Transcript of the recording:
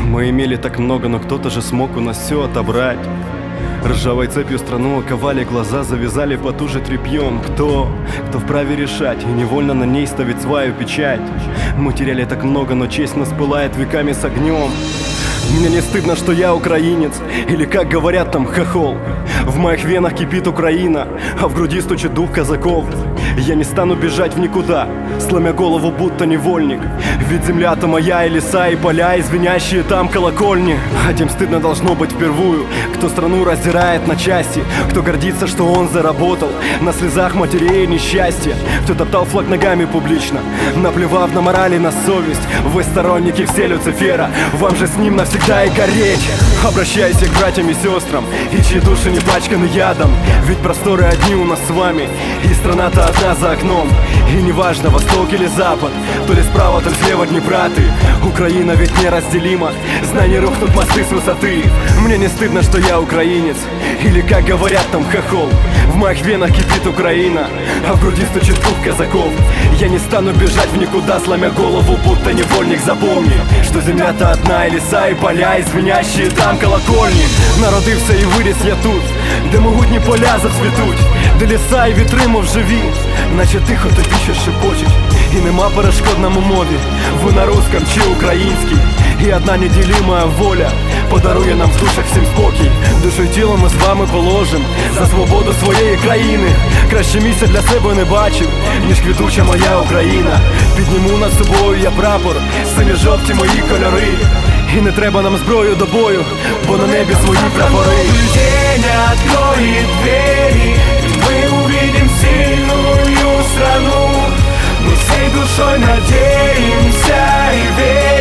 Мы имели так много, но кто-то же смог у нас все отобрать. Ржавой цепью страну оковали, глаза завязали потуже тряпьем. Кто вправе решать и невольно на ней ставить свою печать? Мы теряли так много, но честь нас пылает веками с огнем. Мне не стыдно, что я украинец, или, как говорят там, хохол. В моих венах кипит Украина, а в груди стучит дух казаков. Я не стану бежать в никуда, сломя голову, будто невольник. Ведь земля-то моя, и леса, и поля, и звенящие там колокольни. А тем стыдно должно быть впервую, кто страну раздирает на части, кто гордится, что он заработал на слезах матерей и несчастья, кто топтал флаг ногами публично, наплевав на мораль и на совесть. Вы сторонники все Люцифера, вам же с ним навсегда и гореть. Обращайся к братьям и сестрам, и чьи души не пачканы ядом. Ведь просторы одни у нас с вами, и страна-то одна за окном. И неважно, восток или запад, то ли справа, то ли слева Днепра ты. Украина ведь неразделима, знай, не рухнут мосты с высоты. Мне не стыдно, что я украинец, или, как говорят там, хохол. В моих венах кипит Украина, а в груди стучит дух казаков. Я не стану бежать в никуда, сломя голову, будто невольник. Запомни, что земля-то одна, и леса, и поля, и звенящие там колокольни. Народився і виріс я тут, де могутні поля зацвітуть, де ліса і вітри, мов живі, наче тихо тобі ще шепочуть. І нема перешкод нам у мові, ви на русском чи українській. І одна неділима воля подарує нам в душах всім спокій. Душу й тіло ми з вами положим за свободу своєї країни. Краще місця для себе не бачив, ніж квітуча моя Україна. Підніму над собою я прапор, синьо-жовті мої кольори. І не треба нам зброю до бою, бо на небі свої прапори. День откроет двери, и мы увидим сильную страну. Мы всей душой надеемся и верим.